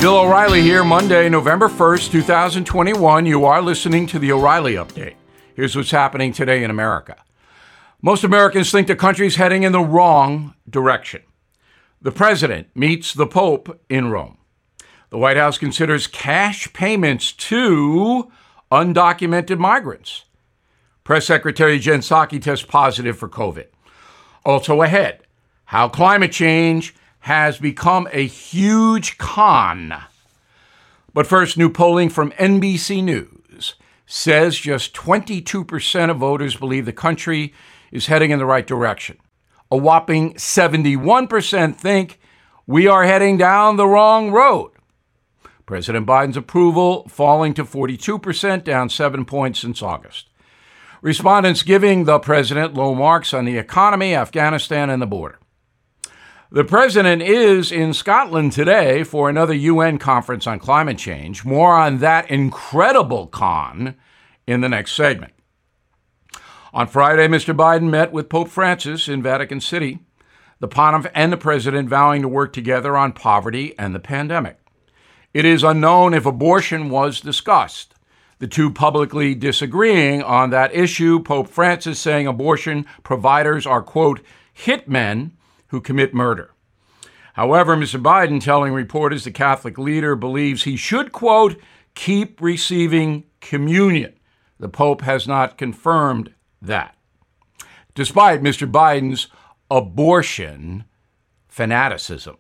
Bill O'Reilly here, Monday, November 1st, 2021. You are listening to the O'Reilly Update. Here's what's happening today in America. Most Americans think the country's heading in the wrong direction. The president meets the Pope in Rome. The White House considers cash payments to undocumented migrants. Press Secretary Jen Psaki tests positive for COVID. Also ahead, how climate change has become a huge con. But first, new polling from NBC News says just 22% of voters believe the country is heading in the right direction. A whopping 71% think we are heading down the wrong road. President Biden's approval falling to 42%, down 7 points since August. Respondents giving the president low marks on the economy, Afghanistan, and the border. The president is in Scotland today for another UN conference on climate change. More on that incredible con in the next segment. On Friday, Mr. Biden met with Pope Francis in Vatican City, the pontiff and the president vowing to work together on poverty and the pandemic. It is unknown if abortion was discussed. The two publicly disagreeing on that issue, Pope Francis saying abortion providers are, quote, hitmen who commit murder. However, Mr. Biden telling reporters the Catholic leader believes he should, quote, keep receiving communion. The Pope has not confirmed that, despite Mr. Biden's abortion fanaticism.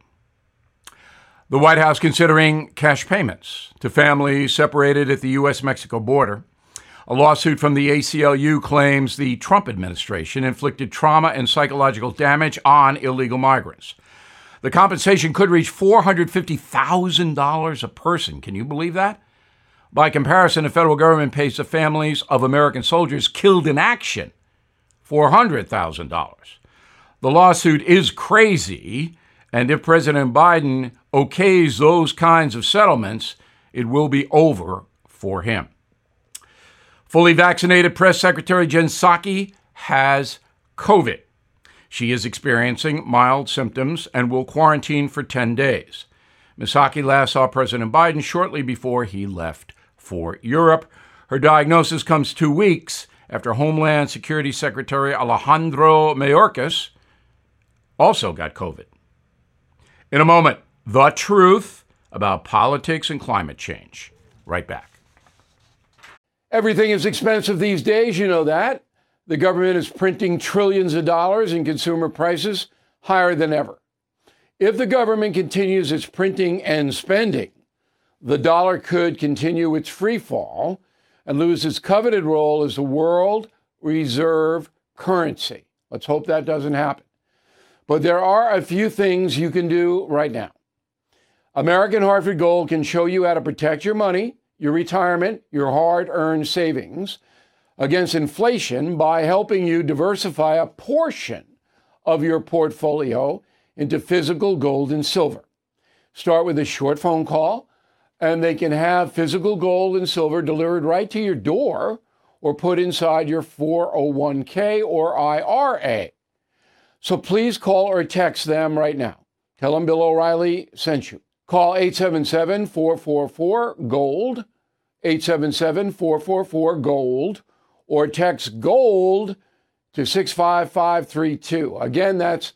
The White House considering cash payments to families separated at the U.S.-Mexico border. A lawsuit from the ACLU claims the Trump administration inflicted trauma and psychological damage on illegal migrants. The compensation could reach $450,000 a person. Can you believe that? By comparison, the federal government pays the families of American soldiers killed in action $400,000. The lawsuit is crazy, and if President Biden okays those kinds of settlements, it will be over for him. Fully vaccinated Press Secretary Jen Psaki has COVID. She is experiencing mild symptoms and will quarantine for 10 days. Ms. Psaki last saw President Biden shortly before he left for Europe. Her diagnosis comes 2 weeks after Homeland Security Secretary Alejandro Mayorkas also got COVID. In a moment, the truth about politics and climate change. Right back. Everything is expensive these days, you know that. The government is printing trillions of dollars and consumer prices higher than ever. If the government continues its printing and spending, the dollar could continue its free fall and lose its coveted role as the world reserve currency. Let's hope that doesn't happen. But there are a few things you can do right now. American Hartford Gold can show you how to protect your money, your retirement, your hard-earned savings against inflation by helping you diversify a portion of your portfolio into physical gold and silver. Start with a short phone call, and they can have physical gold and silver delivered right to your door or put inside your 401k or IRA. So please call or text them right now. Tell them Bill O'Reilly sent you. Call 877-444-GOLD, 877-444-GOLD, or text GOLD to 65532. Again, that's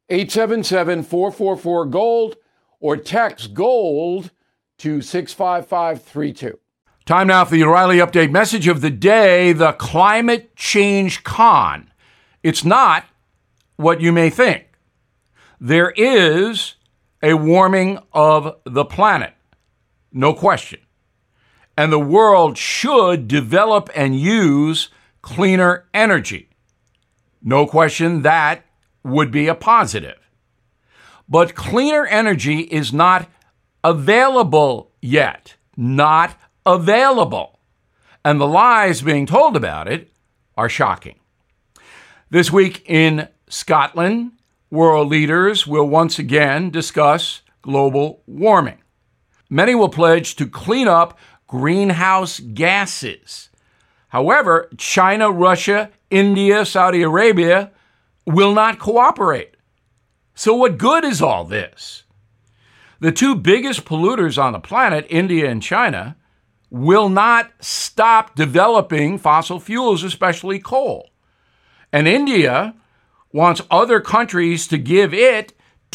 877-444-GOLD, or text GOLD to 65532. Time now for the O'Reilly Update message of the day, the climate change con. It's not what you may think. There is a warming of the planet, no question. And the world should develop and use cleaner energy. No question that would be a positive. But cleaner energy is not available yet. Not available. And the lies being told about it are shocking. This week in Scotland, world leaders will once again discuss global warming. Many will pledge to clean up greenhouse gases. However, China, Russia, India, Saudi Arabia will not cooperate. So what good is all this? The two biggest polluters on the planet, India and China, will not stop developing fossil fuels, especially coal. And India wants other countries to give it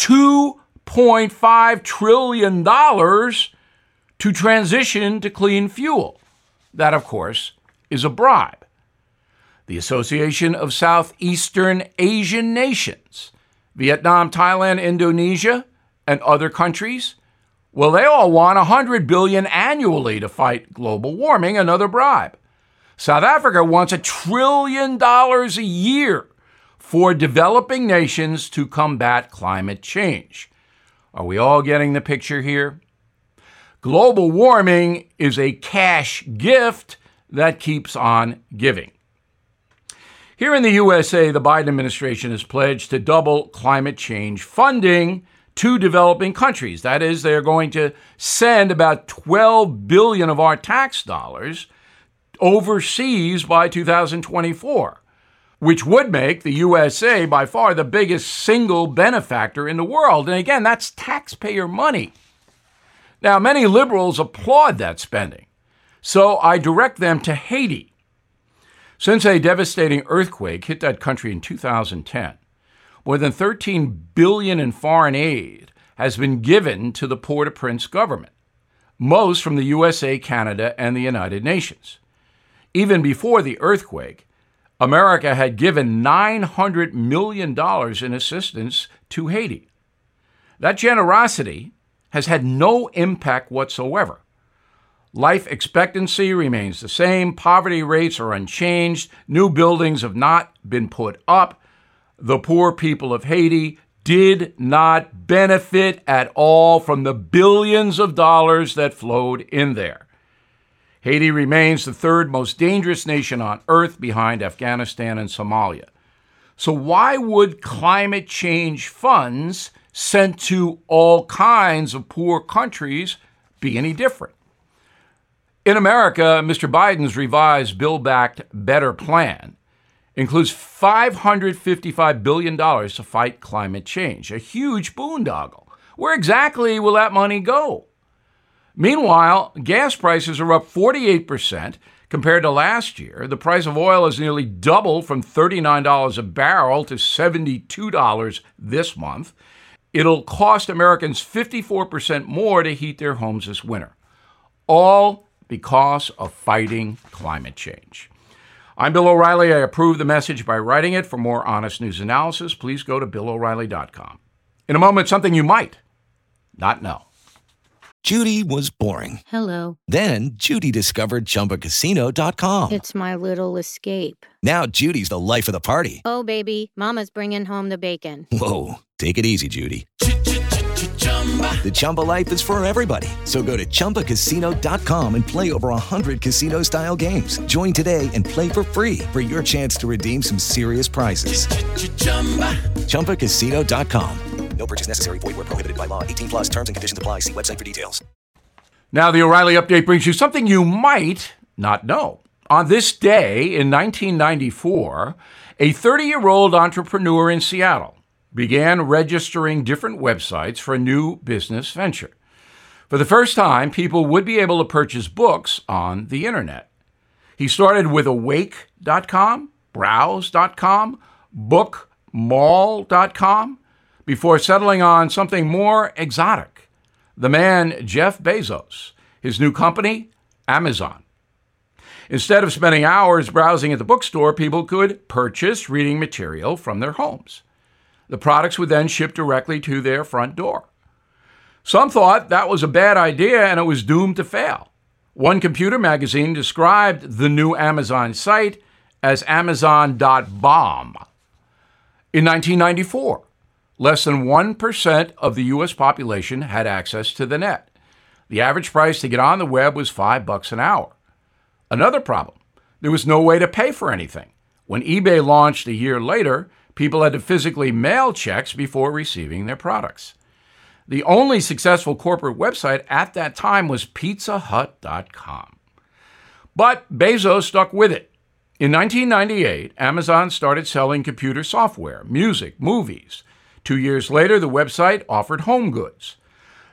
$2.5 trillion to transition to clean fuel. That, of course, is a bribe. The Association of Southeastern Asian Nations, Vietnam, Thailand, Indonesia, and other countries, well, they all want $100 billion annually to fight global warming, another bribe. South Africa wants $1 trillion a year for developing nations to combat climate change. Are we all getting the picture here? Global warming is a cash gift that keeps on giving. Here in the USA, the Biden administration has pledged to double climate change funding to developing countries. That is, they're going to send about $12 billion of our tax dollars overseas by 2024, which would make the USA by far the biggest single benefactor in the world. And again, that's taxpayer money. Now, many liberals applaud that spending, so I direct them to Haiti. Since a devastating earthquake hit that country in 2010, more than $13 billion in foreign aid has been given to the Port-au-Prince government, most from the USA, Canada, and the United Nations. Even before the earthquake, America had given $900 million in assistance to Haiti. That generosity has had no impact whatsoever. Life expectancy remains the same, poverty rates are unchanged, new buildings have not been put up. The poor people of Haiti did not benefit at all from the billions of dollars that flowed in there. Haiti remains the third most dangerous nation on earth behind Afghanistan and Somalia. So why would climate change funds sent to all kinds of poor countries be any different? In America, Mr. Biden's revised Build Back Better plan includes $555 billion to fight climate change, a huge boondoggle. Where exactly will that money go? Meanwhile, gas prices are up 48% compared to last year. The price of oil has nearly doubled from $39 a barrel to $72 this month. It'll cost Americans 54% more to heat their homes this winter, all because of fighting climate change. I'm Bill O'Reilly. I approve the message by writing it. For more honest news analysis, please go to BillO'Reilly.com. In a moment, something you might not know. Judy was boring. Hello. Then Judy discovered ChumbaCasino.com. It's my little escape. Now Judy's the life of the party. Oh, baby, mama's bringing home the bacon. Whoa, take it easy, Judy. The Chumba life is for everybody. So go to ChumbaCasino.com and play over 100 casino-style games. Join today and play for free for your chance to redeem some serious prizes. ChumbaCasino.com. No purchase necessary. Void where prohibited by law. 18 plus terms and conditions apply. See website for details. Now, the O'Reilly Update brings you something you might not know. On this day in 1994, a 30-year-old entrepreneur in Seattle began registering different websites for a new business venture. For the first time, people would be able to purchase books on the internet. He started with awake.com, browse.com, bookmall.com, before settling on something more exotic. The man, Jeff Bezos, his new company, Amazon. Instead of spending hours browsing at the bookstore, people could purchase reading material from their homes. The products would then ship directly to their front door. Some thought that was a bad idea and it was doomed to fail. One computer magazine described the new Amazon site as Amazon.bomb. In 1994, less than 1% of the U.S. population had access to the net. The average price to get on the web was $5 an hour. Another problem, there was no way to pay for anything. When eBay launched a year later, people had to physically mail checks before receiving their products. The only successful corporate website at that time was PizzaHut.com. But Bezos stuck with it. In 1998, Amazon started selling computer software, music, movies. 2 years later, the website offered home goods.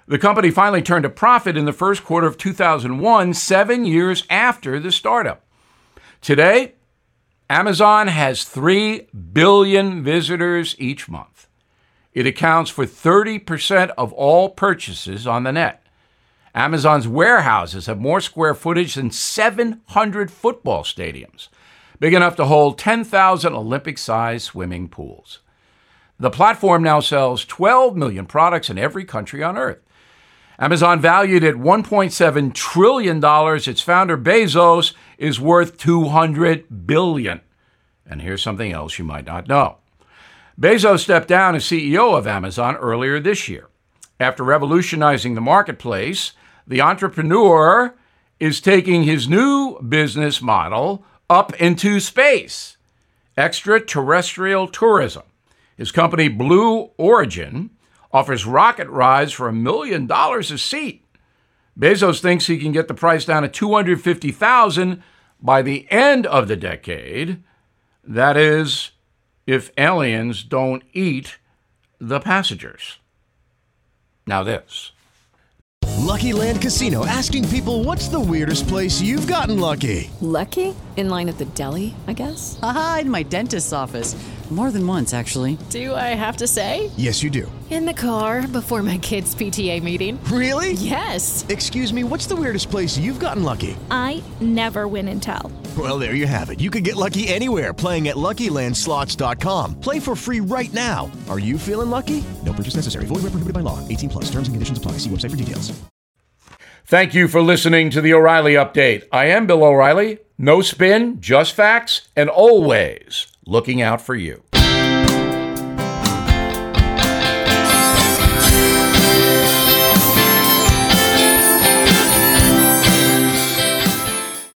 The company finally turned a profit in the first quarter of 2001, 7 years after the startup. Today, Amazon has 3 billion visitors each month. It accounts for 30% of all purchases on the net. Amazon's warehouses have more square footage than 700 football stadiums, big enough to hold 10,000 Olympic-sized swimming pools. The platform now sells 12 million products in every country on Earth. Amazon, valued at $1.7 trillion, its founder Bezos is worth $200 billion. And here's something else you might not know. Bezos stepped down as CEO of Amazon earlier this year. After revolutionizing the marketplace, the entrepreneur is taking his new business model up into space: extraterrestrial tourism. His company, Blue Origin, offers rocket rides for $1 million a seat. Bezos thinks he can get the price down to $250,000 by the end of the decade. That is, if aliens don't eat the passengers. Now this. Lucky Land Casino, asking people, what's the weirdest place you've gotten lucky? Lucky? In line at the deli, I guess? Aha, in my dentist's office. More than once, actually. Do I have to say? Yes, you do. In the car before my kids' PTA meeting. Really? Yes. Excuse me, what's the weirdest place you've gotten lucky? I never win and tell. Well, there you have it. You can get lucky anywhere, playing at LuckyLandSlots.com. Play for free right now. Are you feeling lucky? No purchase necessary. Void where prohibited by law. 18+. Terms and conditions apply. See website for details. Thank you for listening to the O'Reilly Update. I am Bill O'Reilly. No spin, just facts, and always looking out for you.